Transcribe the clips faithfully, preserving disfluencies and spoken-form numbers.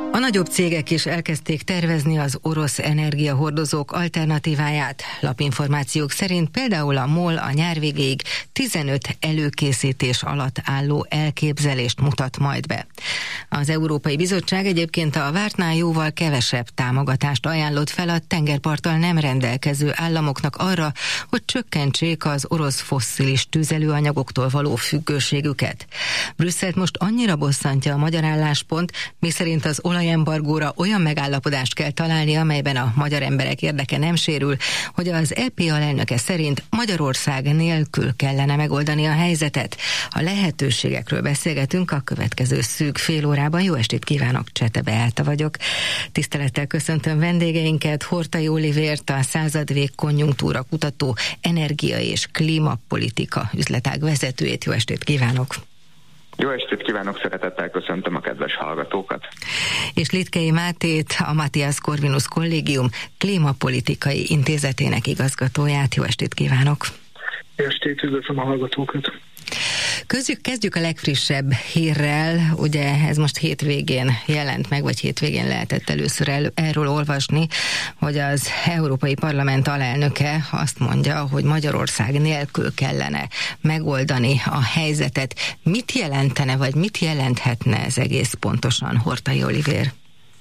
A nagyobb cégek is elkezdték tervezni az orosz energiahordozók alternatíváját. Lapinformációk szerint például a MOL a nyár végéig tizenöt előkészítés alatt álló elképzelést mutat majd be. Az Európai Bizottság egyébként a vártnál jóval kevesebb támogatást ajánlott fel a tengerparttal nem rendelkező államoknak arra, hogy csökkentsék az orosz fosszilis tüzelőanyagoktól való függőségüket. Brüsszelt most annyira bosszantja a magyar álláspont, miszerint az olajembargóra olyan megállapodást kell találni, amelyben a magyar emberek érdeke nem sérül, hogy az é pé alelnöke szerint Magyarország nélkül kellene megoldani a helyzetet. A lehetőségekről beszélgetünk a következő szűk fél órában. Jó estét kívánok, Csete Beáta vagyok. Tisztelettel köszöntöm vendégeinket, Horthy Olivért, a Századvég konjunktúra kutató, energia és klímapolitika üzletág vezetőjét. Jó estét kívánok! Jó estét kívánok, szeretettel köszöntöm a kedves hallgatókat. És Litkei Mátét, a Matthias Corvinus Kollégium klímapolitikai intézetének igazgatóját. Jó estét kívánok! Jó estét, üdvözlöm a hallgatókat! Közük kezdjük a legfrissebb hírrel, ugye ez most hétvégén jelent meg, vagy hétvégén lehetett először el, erről olvasni, hogy az Európai Parlament alelnöke azt mondja, hogy Magyarország nélkül kellene megoldani a helyzetet. Mit jelentene, vagy mit jelenthetne ez egész pontosan, Horthy Olivér?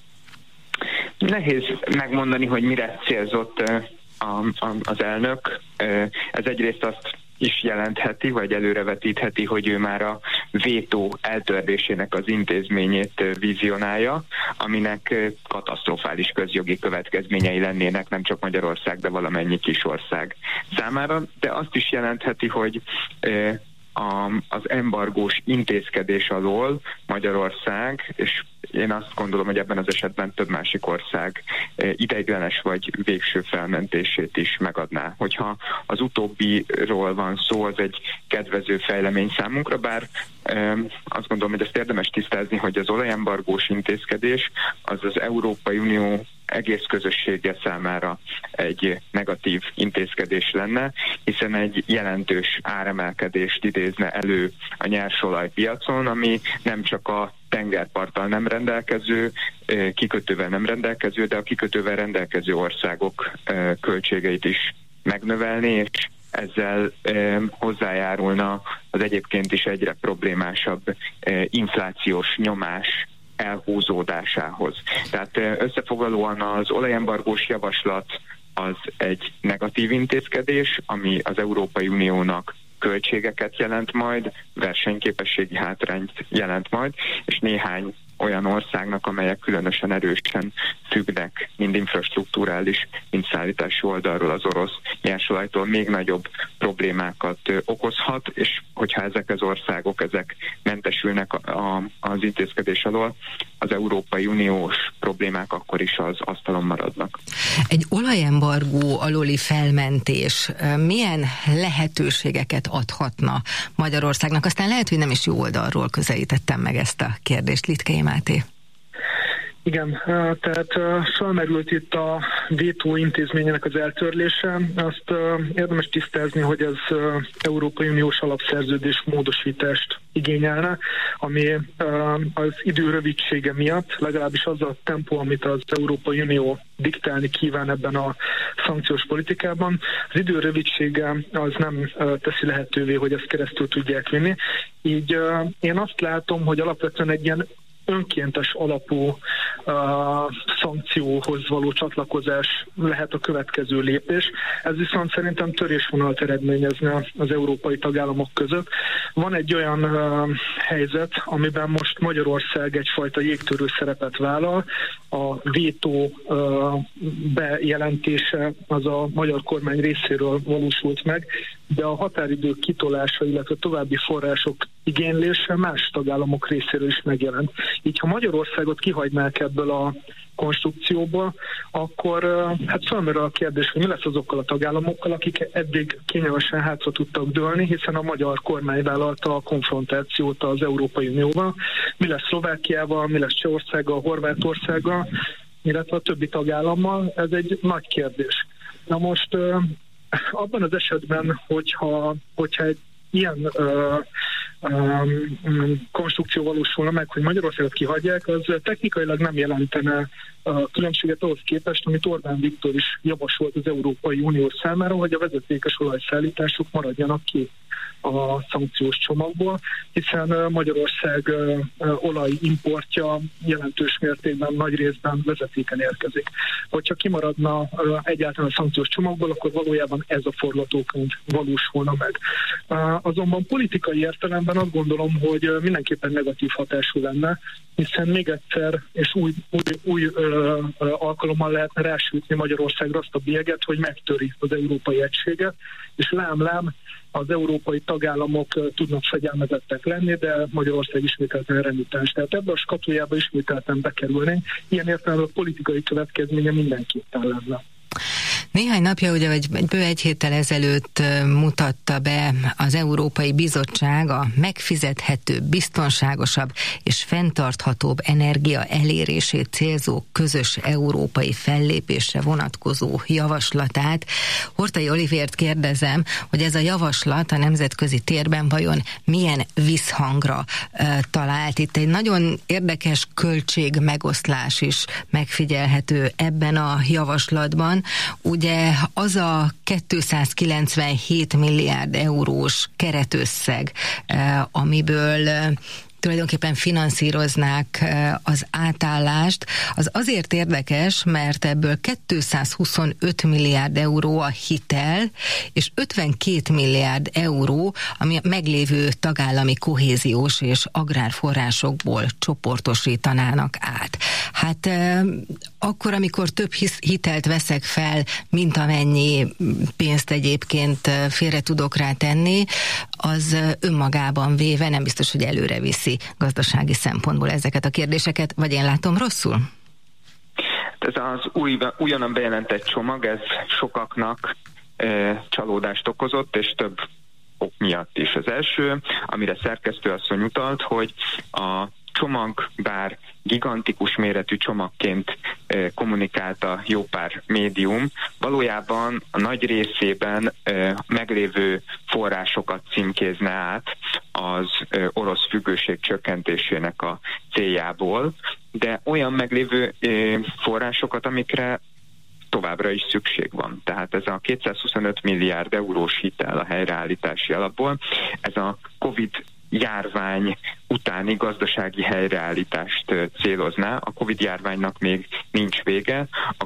Nehéz megmondani, hogy mire célzott a, a, az elnök. Ez egyrészt azt is jelentheti, vagy előrevetítheti, hogy ő már a vétó eltörlésének az intézményét vizionálja, aminek katasztrofális közjogi következményei lennének nem csak Magyarország, de valamennyi kis ország számára, de azt is jelentheti, hogy a, az embargós intézkedés alól Magyarország, és én azt gondolom, hogy ebben az esetben több másik ország ideiglenes vagy végső felmentését is megadná. Hogyha az utóbbiról van szó, az egy kedvező fejlemény számunkra, bár azt gondolom, hogy ezt érdemes tisztázni, hogy az olajembargós intézkedés az az Európai Unió egész közössége számára egy negatív intézkedés lenne, hiszen egy jelentős áremelkedést idézne elő a nyersolajpiacon, ami nem csak a tengerparttal nem rendelkező, kikötővel nem rendelkező, de a kikötővel rendelkező országok költségeit is megnövelni, és ezzel eh, hozzájárulna az egyébként is egyre problémásabb eh, inflációs nyomás elhúzódásához. Tehát eh, összefoglalóan az olajembargós javaslat az egy negatív intézkedés, ami az Európai Uniónak költségeket jelent majd, versenyképességi hátrányt jelent majd, és néhány olyan országnak, amelyek különösen erősen függnek, mind infrastruktúrális, mind szállítási oldalról az orosz nyersolajtól, még nagyobb problémákat okozhat, és hogyha ezek az országok ezek mentesülnek a, a, az intézkedés alól, az Európai Uniós problémák akkor is az asztalon maradnak. Egy olajembargó alóli felmentés milyen lehetőségeket adhatna Magyarországnak? Aztán lehet, hogy nem is jó oldalról közelítettem meg ezt a kérdést. Litkei Máté. Igen, tehát felmerült itt a vétó intézményének az eltörlése. Azt érdemes tisztázni, hogy ez Európai Uniós alapszerződés módosítást igényelne, ami az idő rövidsége miatt, legalábbis az a tempó, amit az Európai Unió diktálni kíván ebben a szankciós politikában. Az idő rövidsége az nem teszi lehetővé, hogy ezt keresztül tudják vinni. Így én azt látom, hogy alapvetően egy ilyen önkéntes alapú uh, szankcióhoz való csatlakozás lehet a következő lépés. Ez viszont szerintem törésvonalat eredményezne az európai tagállamok között. Van egy olyan uh, helyzet, amiben most Magyarország egyfajta jégtörő szerepet vállal. A vétó uh, bejelentése az a magyar kormány részéről valósult meg, de a határidők kitolása, illetve további források igénylése más tagállamok részéről is megjelent. Így ha Magyarországot kihagynák ebből a konstrukcióból, akkor hát felmerül a kérdés, hogy mi lesz azokkal a tagállamokkal, akik eddig kényelmesen hátra tudtak dőlni, hiszen a magyar kormány vállalta a konfrontációt az Európai Unióval. Mi lesz Szlovákiával, mi lesz Csehországgal, Horvátországgal, illetve a többi tagállammal? Ez egy nagy kérdés. Na most abban az esetben, hogyha, hogyha egy ilyen uh, konstrukció valósulna meg, hogy Magyarországot kihagyják, az technikailag nem jelentene a különbséget ahhoz képest, amit Orbán Viktor is javasolt az Európai Unió számára, hogy a vezetékes olajszállítások maradjanak ki a szankciós csomagból, hiszen Magyarország olajimportja jelentős mértékben, nagy részben vezetéken érkezik. Hogyha kimaradna egyáltalán a szankciós csomagból, akkor valójában ez a forgatókönyv valósulna meg. Azonban politikai értelemben azt gondolom, hogy mindenképpen negatív hatású lenne, hiszen még egyszer és új, új, új ö, ö, alkalommal lehetne rásütni Magyarországra azt a bélyeget, hogy megtöri az európai egységet, és lám-lám az európai tagállamok tudnak fegyelmezettek lenni, de Magyarország ismételten remitáns. Tehát ebbe a skatujába ismételten bekerülnénk. Ilyen értelemben a politikai következménye mindenképpen lenne. Néhány napja, ugye, vagy bő egy héttel ezelőtt mutatta be az Európai Bizottság a megfizethető, biztonságosabb és fenntarthatóbb energia elérését célzó közös európai fellépésre vonatkozó javaslatát. Horthy Olivért kérdezem, hogy ez a javaslat a nemzetközi térben vajon milyen visszhangra e, talált. Itt egy nagyon érdekes költségmegoszlás is megfigyelhető ebben a javaslatban. Ugye az a kétszázkilencvenhét milliárd eurós keretösszeg, amiből tulajdonképpen finanszíroznák az átállást, az azért érdekes, mert ebből kétszázhuszonöt milliárd euró a hitel, és ötvenkét milliárd euró, ami a meglévő tagállami kohéziós és agrárforrásokból csoportosítanának át. Hát akkor, amikor több hitelt veszek fel, mint amennyi pénzt egyébként félre tudok rá tenni, az önmagában véve nem biztos, hogy előre viszi gazdasági szempontból ezeket a kérdéseket, vagy én látom rosszul? Ez az új, újonnan bejelentett csomag, ez sokaknak e, csalódást okozott, és több ok miatt is. Az első, amire szerkesztőasszony utalt, hogy a csomag, bár gigantikus méretű csomagként e, kommunikálta jó pár médium, valójában a nagy részében e, meglévő forrásokat címkézne át az e, orosz függőség csökkentésének a céljából, de olyan meglévő e, forrásokat, amikre továbbra is szükség van. Tehát ez a kétszázhuszonöt milliárd eurós hitel a helyreállítási alapból, ez a Covid járvány utáni gazdasági helyreállítást célozná. A Covid járványnak még nincs vége, a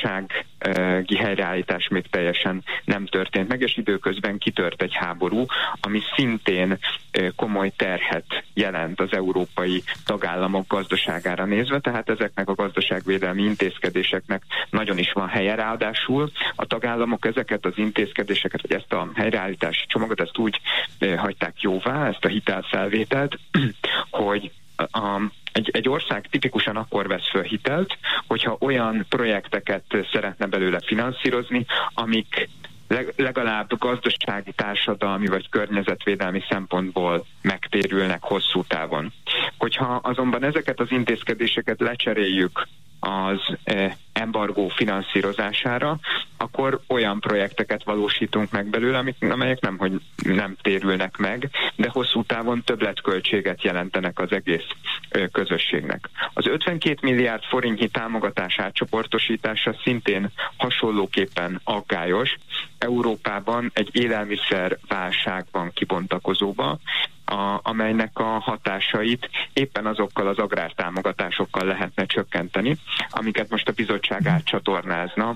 gazdasági helyreállítás még teljesen nem történt meg, és időközben kitört egy háború, ami szintén komoly terhet jelent az európai tagállamok gazdaságára nézve, tehát ezeknek a gazdaságvédelmi intézkedéseknek nagyon is van helye, ráadásul a tagállamok ezeket az intézkedéseket, vagy ezt a helyreállítási csomagot, ezt úgy hagyták jóvá, ezt a hitelfelvételt, hogy a, egy, egy ország tipikusan akkor vesz föl hitelt, hogyha olyan projekteket szeretne belőle finanszírozni, amik legalább gazdasági, társadalmi vagy környezetvédelmi szempontból megtérülnek hosszú távon. Hogyha azonban ezeket az intézkedéseket lecseréljük az embargó finanszírozására, akkor olyan projekteket valósítunk meg belőle, amelyek nem, hogy nem térülnek meg, de hosszú távon többletköltséget jelentenek az egész közösségnek. Az ötvenkét milliárd forintnyi támogatás átcsoportosítása szintén hasonlóképpen aggályos. Európában egy élelmiszerválság van kibontakozóba, A, amelynek a hatásait éppen azokkal az agrártámogatásokkal lehetne csökkenteni, amiket most a bizottság átcsatornázna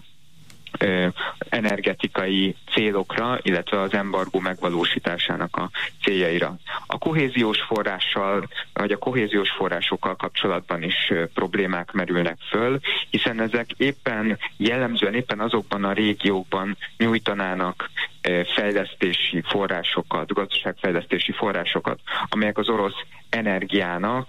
ö, energetikai célokra, illetve az embargó megvalósításának a céljaira. A kohéziós forrással, vagy a kohéziós forrásokkal kapcsolatban is ö, problémák merülnek föl, hiszen ezek éppen jellemzően éppen azokban a régiókban nyújtanának fejlesztési forrásokat, gazdaságfejlesztési forrásokat, amelyek az orosz energiának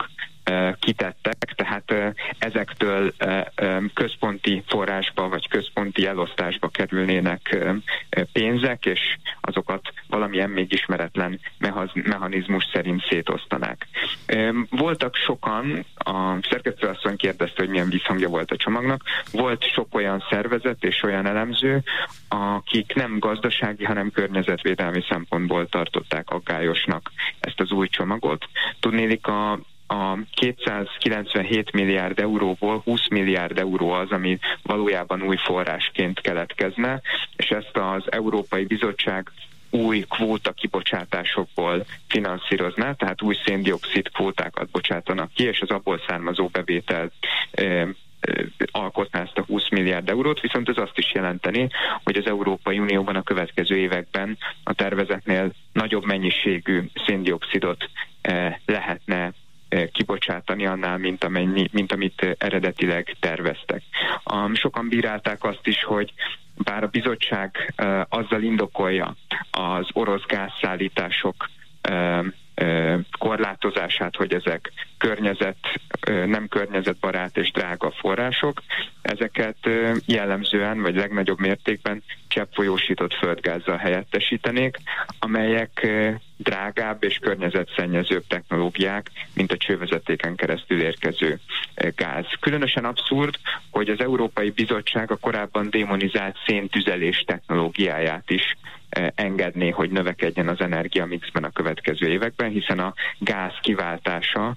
kitettek, tehát ezektől központi forrásba vagy központi elosztásba kerülnének pénzek, és azokat valamilyen még ismeretlen mechanizmus szerint szétosztanák. Voltak sokan, a szerkesztőasszony kérdezte, hogy milyen visszhangja volt a csomagnak, volt sok olyan szervezet és olyan elemző, akik nem gazdasági, hanem környezetvédelmi szempontból tartották aggályosnak ezt az új csomagot. Tudnélik, a A kétszázkilencvenhét milliárd euróból húsz milliárd euró az, ami valójában új forrásként keletkezne, és ezt az Európai Bizottság új kvóta kibocsátásokból finanszírozná, tehát új szén-dioxid kvótákat bocsátanak ki, és az abból származó bevételt e, alkotná ezt a húsz milliárd eurót, viszont ez azt is jelenteni, hogy az Európai Unióban a következő években a tervezetnél nagyobb mennyiségű szén-dioxidot e, lehetne kibocsátani annál, mint, amennyi, mint amit eredetileg terveztek. Um, sokan bírálták azt is, hogy bár a bizottság uh, azzal indokolja az orosz gázszállítások uh, uh, korlátozását, hogy ezek környezet, uh, nem környezetbarát és drága források, ezeket uh, jellemzően, vagy legnagyobb mértékben cseppfolyósított földgázzal helyettesítenék, amelyek uh, drágább és környezetszennyezőbb technológiák, mint a csővezetéken keresztül érkező gáz. Különösen abszurd, hogy az Európai Bizottság a korábban démonizált széntüzelés technológiáját is engedné, hogy növekedjen az energiamixben a következő években, hiszen a gáz kiváltása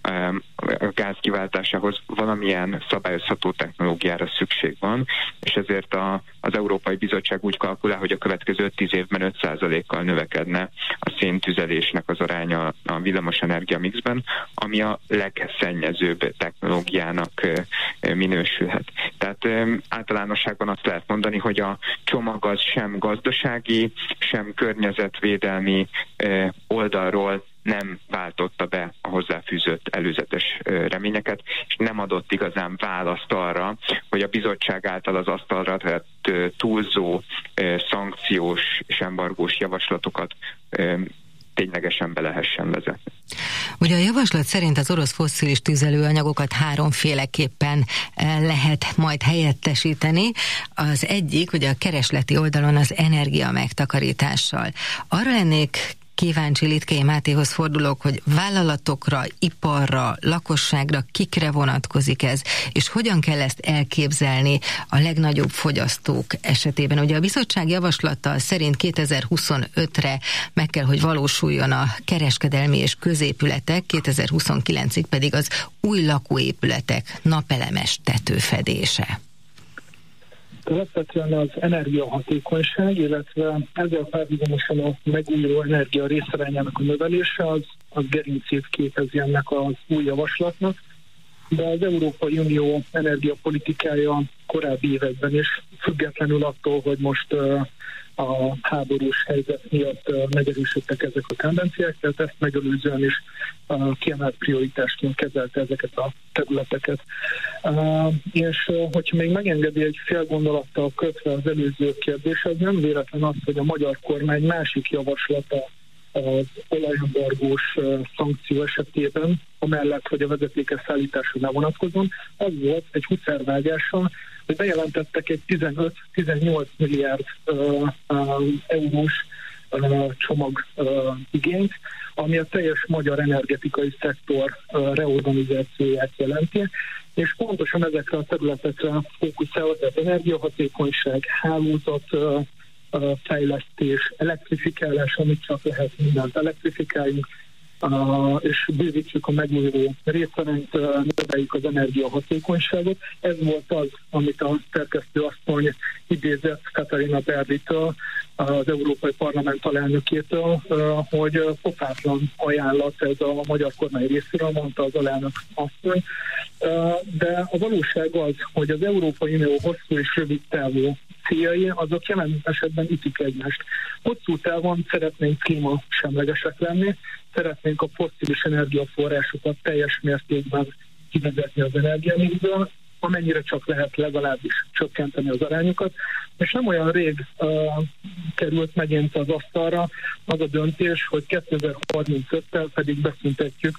a gáz kiváltásához valamilyen szabályozható technológiára szükség van, és ezért a, az Európai Bizottság úgy kalkulál, hogy a következő öt-tíz évben öt százalékkal növekedne a széntüzelésnek az aránya a villamos energia mixben, ami a legszennyezőbb technológiának minősülhet. Tehát általánosságban azt lehet mondani, hogy a csomag az sem gazdasági, sem környezetvédelmi oldalról nem váltotta be a hozzáfűzött előzetes reményeket, és nem adott igazán választ arra, hogy a bizottság által az asztalra tett túlzó szankciós és embargós javaslatokat ténylegesen be lehessen vezetni. Ugye a javaslat szerint az orosz fosszilis tüzelőanyagokat háromféleképpen lehet majd helyettesíteni. Az egyik, ugye a keresleti oldalon az energia megtakarítással. Arra lennék kíváncsi, Litkei Mátéhoz fordulok, hogy vállalatokra, iparra, lakosságra kikre vonatkozik ez, és hogyan kell ezt elképzelni a legnagyobb fogyasztók esetében. Ugye a bizottság javaslata szerint kétezer-huszonötre meg kell, hogy valósuljon a kereskedelmi és középületek, kétezer-huszonkilencig pedig az új lakóépületek napelemes tetőfedése. Alapvetően az energiahatékonyság, illetve ezzel párhuzamosan a megújuló energia részarányának a növelése az, az gerincét képezi ennek az új javaslatnak, de az Európai Unió energiapolitikája korábbi években is, függetlenül attól, hogy most uh, a háborús helyzet miatt uh, megerősödtek ezek a tendenciák, tehát ezt megelőzően is uh, kiemelt prioritásként kezelte ezeket a területeket. Uh, és uh, hogyha még megengedi egy fél gondolattal kötve az előző kérdés, az nem véletlen az, hogy a magyar kormány másik javaslata az olajembargós uh, szankció esetében, amellett, hogy a vezetékes szállításra ne vonatkozon, az volt egy huszárvágással, hogy bejelentettek egy tizenöt-tizennyolc milliárd uh, uh, eurós uh, csomag uh, igényt, ami a teljes magyar energetikai szektor uh, reorganizációját jelenti, és pontosan ezekre a területekre fókuszál, tehát energiahatékonyság, hálózat, uh, fejlesztés, elektrifikálás, amit csak lehet, mindent elektrifikáljunk, Uh, és bővítsük a megújuló részarányt, uh, növeljük az energiahatékonyságot. Ez volt az, amit a szerkesztő asszony idézett Katarina Berlitől, az Európai Parlament alelnökétől, uh, hogy uh, pofátlan ajánlat ez a magyar kormány részéről, mondta az alelnök asszony. Uh, de a valóság az, hogy az Európai Unió hosszú és rövid távú céljai, azok jelen esetben ütik egymást. Hosszú távon szeretnénk klímasemlegesek lenni, szeretnénk a fosszilis energiaforrásokat teljes mértékben kivezetni az energiamixből, amennyire csak lehet legalábbis csökkenteni az arányokat. És nem olyan rég uh, került megint az asztalra az a döntés, hogy kétezer-harmincöttel pedig beszüntetjük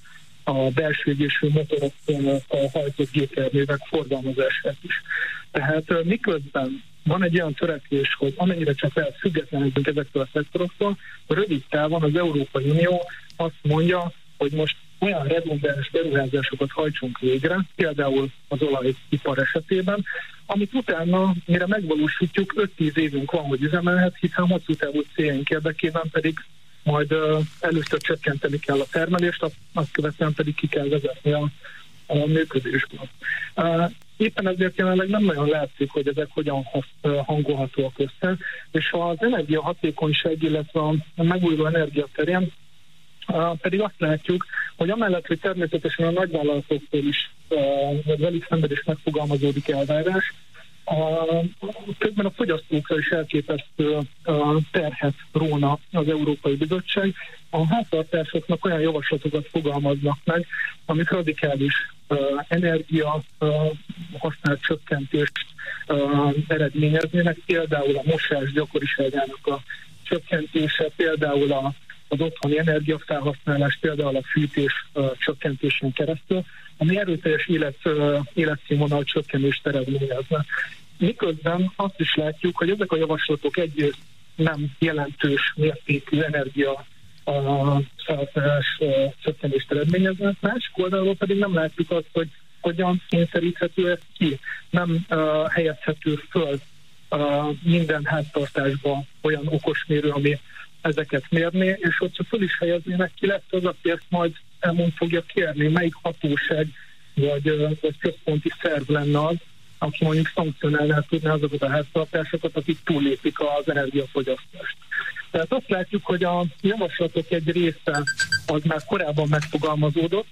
a belső égésű motorokkal hajtott gépjárművek forgalmazását is. Tehát miközben van egy olyan törekvés, hogy amennyire csak lehet függetlenedünk ezektől a szektoroktól, rövid távon az Európai Unió azt mondja, hogy most olyan redundáns beruházásokat hajtsunk végre, például az olajipar esetében, amit utána, mire megvalósítjuk, öt-tíz évünk van, hogy üzemelhet, hiszen hosszú távú céljaink érdekében pedig majd uh, először csökkenteni kell a termelést, azt követően pedig ki kell vezetni a, a működésből. Uh, éppen ezért jelenleg nem nagyon látszik, hogy ezek hogyan hangolhatóak össze, és az energiahatékonyság, illetve a megújuló energia terén Uh, pedig azt látjuk, hogy amellett, hogy természetesen a nagyvállalatoktól is, uh, velük szemben is megfogalmazódik elvárás, uh, közben a fogyasztókra is elképesztő uh, terhet róna az Európai Bizottság. A háztartásoknak olyan javaslatokat fogalmaznak meg, amik radikális uh, energia uh, használat csökkentést uh, eredményeznének, például a mosás gyakoriságának a csökkentése, például a az otthoni energiafelhasználás, például a fűtés uh, csökkentésén keresztül, ami erőteljes élet, uh, életszínvonal csökkenést eredményezne. Miközben azt is látjuk, hogy ezek a javaslatok egyrészt nem jelentős mértékű energia uh, felhasználás uh, csökkenést eredményeznek, másik oldalról pedig nem látjuk azt, hogy hogyan kényszeríthető ez ki. Nem uh, helyezhető föl uh, minden háztartásba olyan okosmérő, ami ezeket mérni, és hogyha föl is helyeznének, ki lesz az, aki ezt majd elmond fogja kérni, melyik hatóság vagy, vagy központi szerv lenne az, aki mondjuk szankcionálná tudná azokat a háztartásokat, akik túllépik az energiafogyasztást. Tehát azt látjuk, hogy a javaslatok egy része az már korábban megfogalmazódott,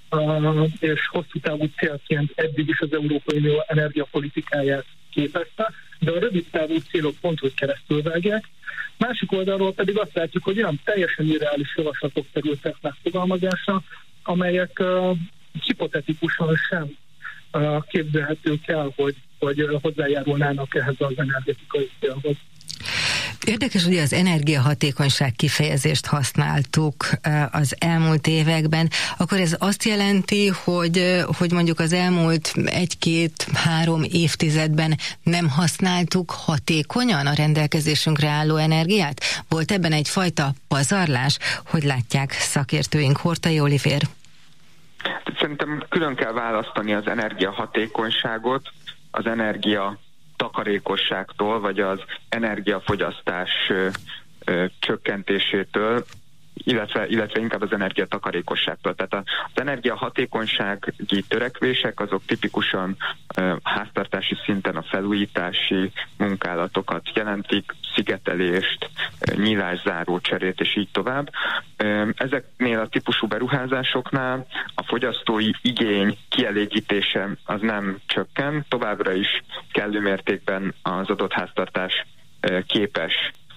és hosszú távú célként eddig is az Európai Unió energiapolitikáját képezte, de a rövid távú célok pont, hogy keresztül vágják. Másik oldalról pedig azt látjuk, hogy olyan teljesen irreális javaslatok kerültek megfogalmazásra, amelyek uh, hipotetikusan sem uh, képzelhetők el, hogy, hogy uh, hozzájárulnának ehhez az energetikai célhoz. Érdekes, hogy az energiahatékonyság kifejezést használtuk az elmúlt években, akkor ez azt jelenti, hogy, hogy mondjuk az elmúlt egy-két-három évtizedben nem használtuk hatékonyan a rendelkezésünkre álló energiát? Volt ebben egyfajta pazarlás? Hogy látják szakértőink? Hortai Olivér. Szerintem külön kell választani az energiahatékonyságot az energia takarékosságtól, vagy az energiafogyasztás ö, ö, csökkentésétől, illetve, illetve inkább az energiatakarékosságtól. Tehát az energiahatékonysági törekvések azok tipikusan ö, háztartási szinten a felújítási munkálatokat jelentik, szigetelést, ö, nyílászáró cserét, és így tovább. Ö, ezeknél a típusú beruházásoknál a fogyasztói igény kielégítése az nem csökken, továbbra is kellő mértékben az adott háztartás ö, képes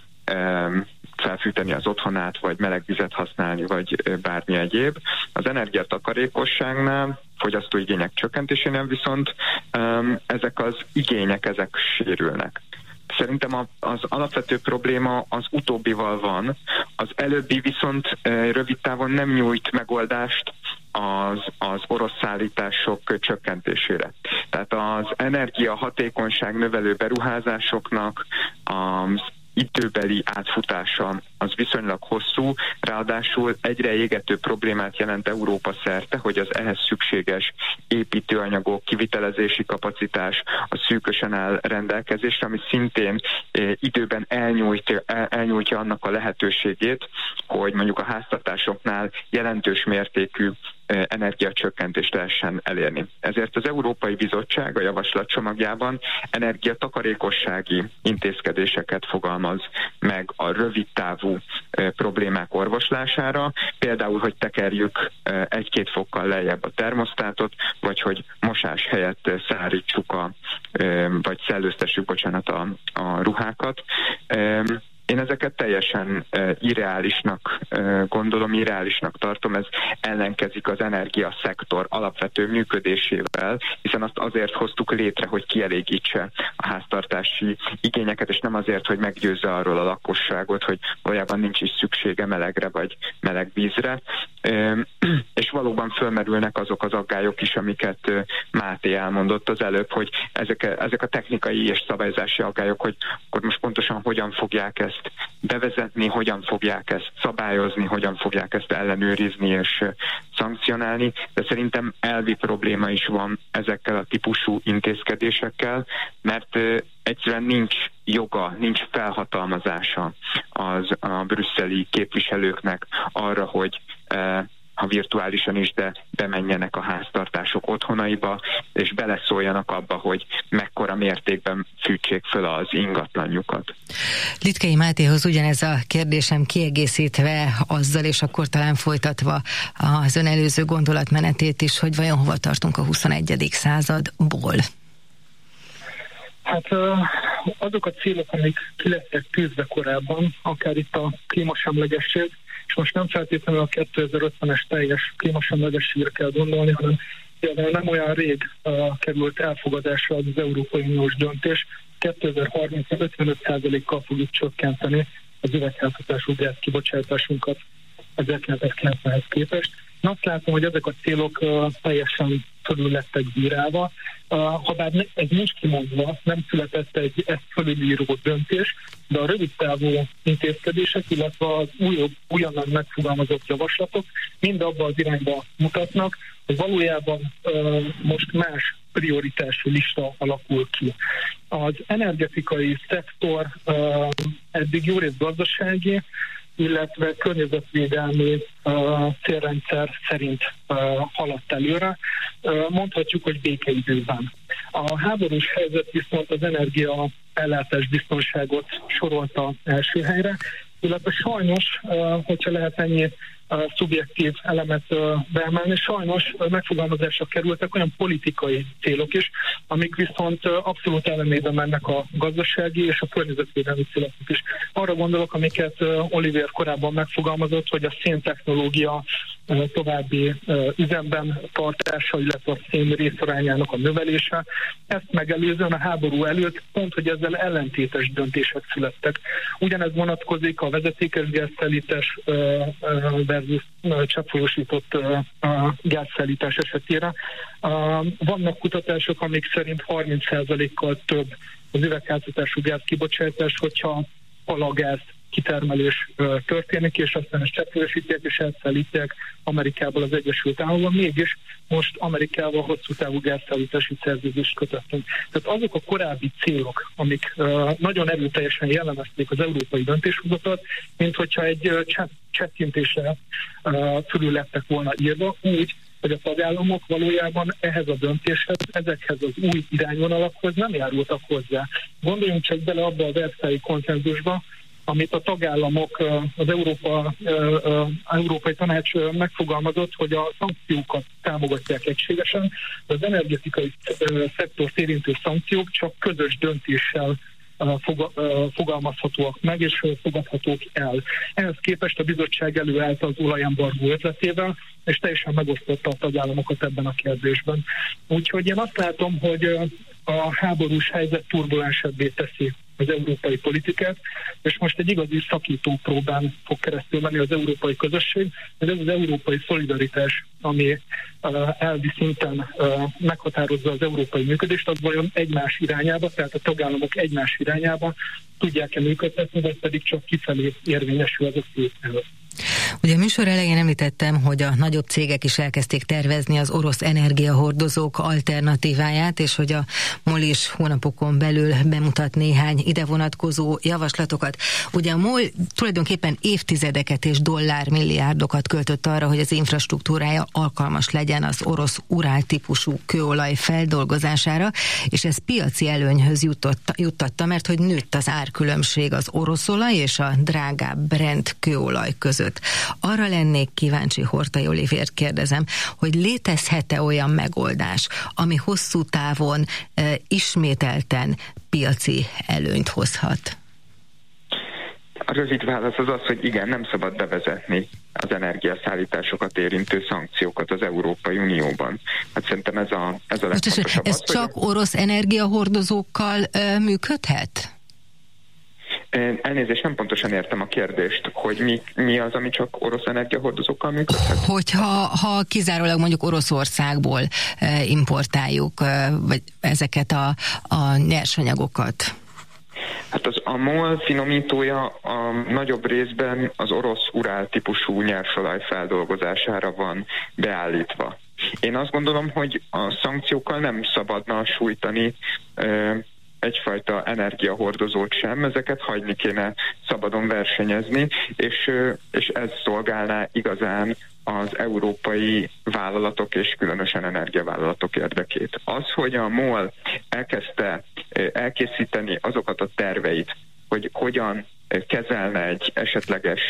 ö, felfűteni az otthonát, vagy meleg vizet használni, vagy bármi egyéb. Az energiatakarékosságnál, fogyasztóigények csökkentésénél viszont um, ezek az igények, ezek sérülnek. Szerintem a, az alapvető probléma az utóbbival van, az előbbi viszont e, rövid távon nem nyújt megoldást az, az orosz szállítások csökkentésére. Tehát az energiahatékonyság növelő beruházásoknak az időbeli átfutása az viszonylag hosszú, ráadásul egyre égető problémát jelent Európa szerte, hogy az ehhez szükséges építőanyagok, kivitelezési kapacitás a szűkösen áll rendelkezésre, ami szintén eh, időben elnyújtja, el, elnyújtja annak a lehetőségét, hogy mondjuk a háztartásoknál jelentős mértékű eh, energiacsökkentést lehessen elérni. Ezért az Európai Bizottság a javaslatcsomagjában energiatakarékossági intézkedéseket fogalmaz meg a rövid távú e, problémák orvoslására, például, hogy tekerjük e, egy-két fokkal lejjebb a termosztátot, vagy hogy mosás helyett szárítsuk a, e, vagy szellőztessük, bocsánat, a, a ruhákat. E, Én ezeket teljesen uh, irreálisnak uh, gondolom, irreálisnak tartom, ez ellenkezik az energiaszektor alapvető működésével, hiszen azt azért hoztuk létre, hogy kielégítse a háztartási igényeket, és nem azért, hogy meggyőzze arról a lakosságot, hogy valójában nincs is szüksége melegre vagy meleg vízre. és valóban fölmerülnek azok az aggályok is, amiket Máté elmondott az előbb, hogy ezek, ezek a technikai és szabályzási aggályok, hogy akkor most pontosan hogyan fogják ezt bevezetni, hogyan fogják ezt szabályozni, hogyan fogják ezt ellenőrizni és szankcionálni, de szerintem elvi probléma is van ezekkel a típusú intézkedésekkel, mert egyszerűen nincs joga, nincs felhatalmazása az a brüsszeli képviselőknek arra, hogy ha virtuálisan is, de bemenjenek a háztartások otthonaiba, és beleszóljanak abba, hogy mekkora mértékben fűtsék föl az ingatlanjukat. Litkei Mátéhoz ugyanez a kérdésem kiegészítve azzal, és akkor talán folytatva az ön előző gondolatmenetét is, hogy vajon hova tartunk a huszonegyedik századból? Hát azok a célok, amik ki lettek tűzve korábban, akár itt a klímasemlegesség, és most nem feltétlenül a kétezer-ötvenes teljes klímasemlegességre kell gondolni, hanem nem olyan rég uh, került elfogadásra az Európai Uniós döntés, kétezer-harmincra ötvenöt százalékkal fogjuk csökkenteni az üvegházhatású gáz kibocsátásunkat ezerkilencszázkilencvenhez képest. Én azt látom, hogy ezek a célok uh, teljesen fölül lettek bírálva. Uh, habár ne, ez nincs kimondva, nem született egy ezt fölülíró döntés, de a rövid távú intézkedések, illetve az újabb, újonnan megfogalmazott javaslatok mind abba az irányba mutatnak, hogy valójában uh, most más prioritású lista alakul ki. Az energetikai szektor uh, eddig jó rész gazdasági, illetve környezetvédelmi uh, célrendszer szerint uh, haladt előre. Uh, mondhatjuk, hogy békeidőben. A háborús helyzet viszont az energia ellátás biztonságot sorolta első helyre, illetve sajnos, uh, hogyha lehet ennyi uh, szubjektív elemet uh, beemelni, sajnos uh, megfogalmazásra kerültek olyan politikai célok is, amik viszont uh, abszolút ellenében mennek a gazdasági és a környezetvédelmi céloknak is. Arra gondolok, amiket uh, Olivér korábban megfogalmazott, hogy a széntechnológia uh, további uh, üzemben tartása, illetve a szén részarányának a növelése. Ezt megelőzően a háború előtt pont, hogy ezzel ellentétes döntések születtek. Ugyanez vonatkozik a vezetékes gázszállítás uh, uh, versus uh, cseppfolyósított uh, uh, gázszállítás esetére. Uh, vannak kutatások, amik szerint harminc százalékkal több az üvegházhatású gáz kibocsátás, hogyha palagáz kitermelés uh, történik, és aztán ezt cseppfolyósítják és elszállítják Amerikából az Egyesült Államokban. Mégis most Amerikával hosszú távú gázszállítási szerződést kötöttünk. Tehát azok a korábbi célok, amik uh, nagyon erőteljesen jellemezték az európai döntéshozatot, mint hogyha egy uh, csepp, csettintésre uh, fölül lettek volna írva, úgy, hogy a tagállamok valójában ehhez a döntéshez, ezekhez az új irányvonalakhoz nem járultak hozzá. Gondoljunk csak bele abba a Versailles konszenzusba, amit a tagállamok, az Európa, Európai Tanács megfogalmazott, hogy a szankciókat támogatják egységesen, de az energetikai szektort érintő szankciók csak közös döntéssel fogalmazhatóak meg és fogadhatók el. Ehhez képest a bizottság előállt az olajembargó ötletével, és teljesen megosztotta a tagállamokat ebben a kérdésben. Úgyhogy én azt látom, hogy a háborús helyzet turbulensebbé teszi az európai politikát, és most egy igazi szakító próbán fog keresztül menni az európai közösség, de ez az európai szolidaritás, ami uh, elvi szinten uh, meghatározza az európai működést, az vajon egymás irányába, tehát a tagállamok egymás irányába tudják-e működtetni, vagy pedig csak kifelé érvényesül az a szép előtt. Ugye a műsor elején említettem, hogy a nagyobb cégek is elkezdték tervezni az orosz energiahordozók alternatíváját, és hogy a MOL is hónapokon belül bemutat néhány ide vonatkozó javaslatokat. Ugye a MOL tulajdonképpen évtizedeket és dollármilliárdokat költött arra, hogy az infrastruktúrája alkalmas legyen az orosz urál típusú kőolaj feldolgozására, és ez piaci előnyhöz jutott, juttatta, mert hogy nőtt az árkülönbség az orosz olaj és a drágább Brent kőolaj között. Arra lennék kíváncsi, Horthy Olivért kérdezem, hogy létezhet-e olyan megoldás, ami hosszú távon e, ismételten piaci előnyt hozhat? A rövid válasz az az, hogy igen, nem szabad bevezetni az energiaszállításokat érintő szankciókat az Európai Unióban. Hát szerintem ez a, ez a legfontosabb. Ez az, csak hogy orosz energiahordozókkal e, működhet? Elnézést, nem pontosan értem a kérdést, hogy mi, mi az, ami csak orosz energiahordozókkal működhet? Hogyha ha kizárólag mondjuk Oroszországból importáljuk vagy ezeket a, a nyersanyagokat. Hát az a MOL finomítója a nagyobb részben az orosz urál típusú nyersolaj feldolgozására van beállítva. Én azt gondolom, hogy a szankciókkal nem szabadna sújtani ö, egyfajta energiahordozót sem, ezeket hagyni kéne szabadon versenyezni, és, és ez szolgálná igazán az európai vállalatok és különösen energiavállalatok érdekét. Az, hogy a MOL elkezdte elkészíteni azokat a terveit, hogy hogyan kezelne egy esetleges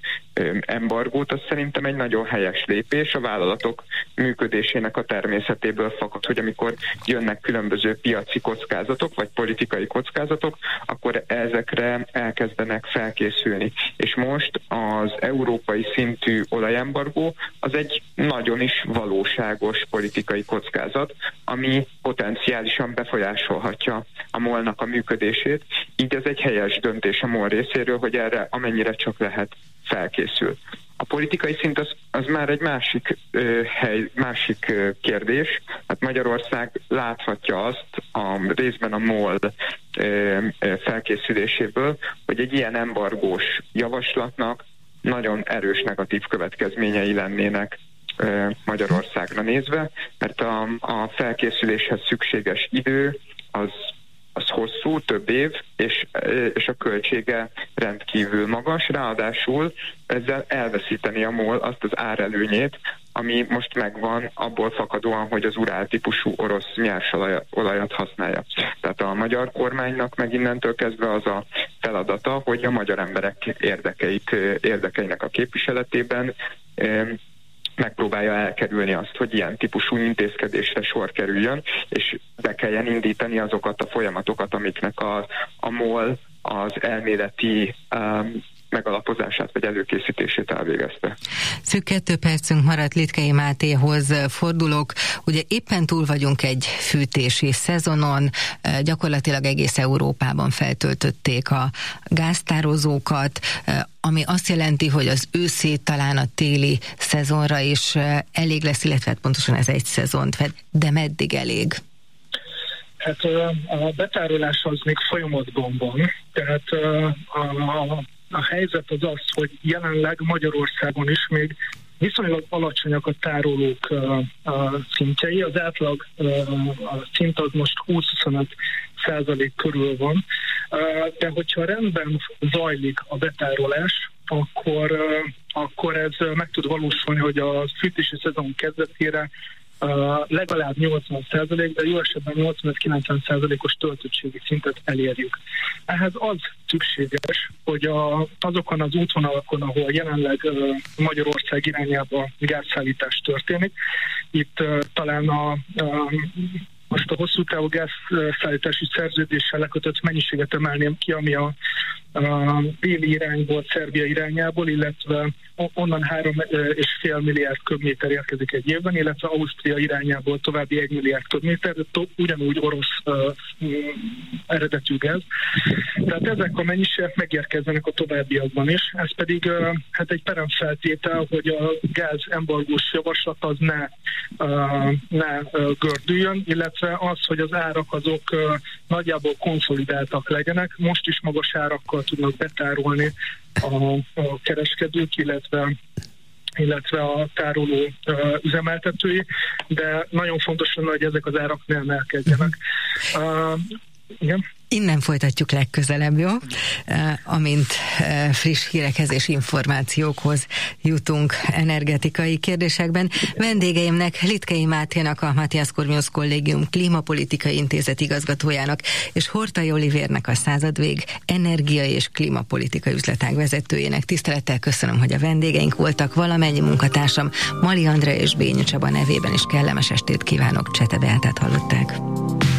embargót, az szerintem egy nagyon helyes lépés. A vállalatok működésének a természetéből fakad, hogy amikor jönnek különböző piaci kockázatok, vagy politikai kockázatok, akkor ezekre elkezdenek felkészülni. És most az európai szintű olajembargó az egy nagyon is valóságos politikai kockázat, ami potenciálisan befolyásolhatja a MOL-nak a működését. Így ez egy helyes döntés a MOL részéről, hogy erre amennyire csak lehet felkészül. A politikai szint az, az már egy másik ö, hely, másik ö, kérdés. Hát Magyarország láthatja azt a részben a MOL ö, ö, felkészüléséből, hogy egy ilyen embargós javaslatnak nagyon erős negatív következményei lennének ö, Magyarországra nézve, mert a, a felkészüléshez szükséges idő az az hosszú, több év, és, és a költsége rendkívül magas, ráadásul ezzel elveszíteni a MOL azt az árelőnyét, ami most megvan abból fakadóan, hogy az urál típusú orosz nyersolajat használja. Tehát a magyar kormánynak meg innentől kezdve az a feladata, hogy a magyar emberek érdekeit, érdekeinek a képviseletében megpróbálja elkerülni azt, hogy ilyen típusú intézkedésre sor kerüljön, és be kelljen indítani azokat a folyamatokat, amiknek a, a MOL az elméleti um, megalapozását vagy előkészítését elvégezte. Szűk kettő percünk maradt, Litkei Mátéhoz fordulok. Ugye éppen túl vagyunk egy fűtési szezonon, gyakorlatilag egész Európában feltöltötték a gáztározókat, ami azt jelenti, hogy az őszi, talán a téli szezonra is elég lesz, illetve pontosan ez egy szezont, de meddig elég? Hát a betárolás az még folyamatban van, tehát a, a A helyzet az az, hogy jelenleg Magyarországon is még viszonylag alacsonyak a tárolók uh, uh, szintjei. Az átlag uh, a szint az most húsz-huszonöt százalék körül van, uh, de hogyha rendben zajlik a betárolás, akkor, uh, akkor ez meg tud valósulni, hogy a fűtési szezon kezdetére Uh, legalább nyolcvan százalék, de jó esetben nyolcvan-kilencven százalékos töltöttségi szintet elérjük. Ehhez az szükséges, hogy a, azokon az útvonalakon, ahol jelenleg uh, Magyarország irányába gázszállítás történik, itt uh, talán a uh, most a hosszú távú gázszállítási szerződéssel lekötött mennyiséget emelném ki, ami a, a déli irányból, Szerbia irányából, illetve onnan három és fél milliárd köbméter érkezik egy évben, illetve Ausztria irányából további egy milliárd köbméter, de to, ugyanúgy orosz uh, eredetű gáz. Tehát ezek a mennyiségek megérkezzenek a továbbiakban is. Ez pedig uh, hát egy peremfeltétel, hogy a gáz embargós javaslat az ne, uh, ne uh, gördüljön, illetve az, hogy az árak azok uh, nagyjából konszolidáltak legyenek. Most is magas árakkal tudnak betárolni a, a kereskedők, illetve illetve a tároló uh, üzemeltetői, de nagyon fontos lenne, hogy ezek az árak ne emelkedjenek. Uh, igen. Innen folytatjuk legközelebb, jó? Uh, amint uh, friss hírekhez és információkhoz jutunk energetikai kérdésekben. Vendégeimnek Litkei Máténak, a Matthias Corvinus Kollégium Klímapolitikai Intézet igazgatójának és Hortai Olivérnek, a Századvég energia és klímapolitikai üzletág vezetőjének. Tisztelettel köszönöm, hogy a vendégeink voltak. Valamennyi munkatársam, Mali Andrea és Bényi Csaba nevében is kellemes estét kívánok. Csete Beátát hallották.